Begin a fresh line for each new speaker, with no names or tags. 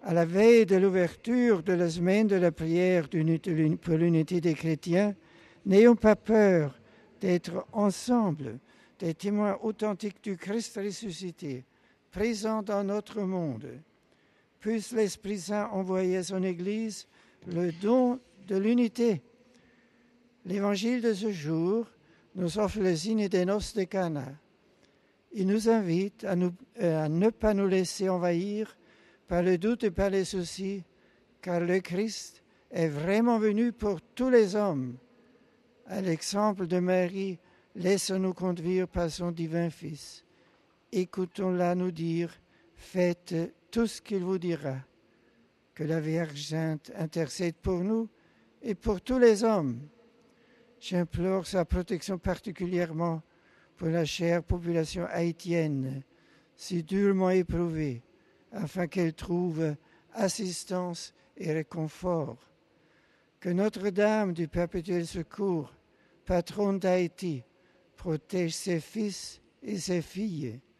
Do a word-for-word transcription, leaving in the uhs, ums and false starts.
À la veille de l'ouverture de la semaine de la prière pour l'unité des chrétiens, n'ayons pas peur d'être ensemble des témoins authentiques du Christ ressuscité, présent dans notre monde. Puisse l'Esprit Saint envoyer à son Église le don de l'unité. L'évangile de ce jour nous offre le signe des noces de Cana. Il nous invite à, nous, à ne pas nous laisser envahir par le doute et par les soucis, car le Christ est vraiment venu pour tous les hommes. À l'exemple de Marie, laissons-nous conduire par son divin Fils. Écoutons-la nous dire, faites tout ce qu'il vous dira. Que la Vierge Sainte intercède pour nous et pour tous les hommes. J'implore sa protection particulièrement pour la chère population haïtienne, si durement éprouvée, afin qu'elle trouve assistance et réconfort. Que Notre-Dame du Perpétuel Secours, patronne d'Haïti, protège ses fils et ses filles.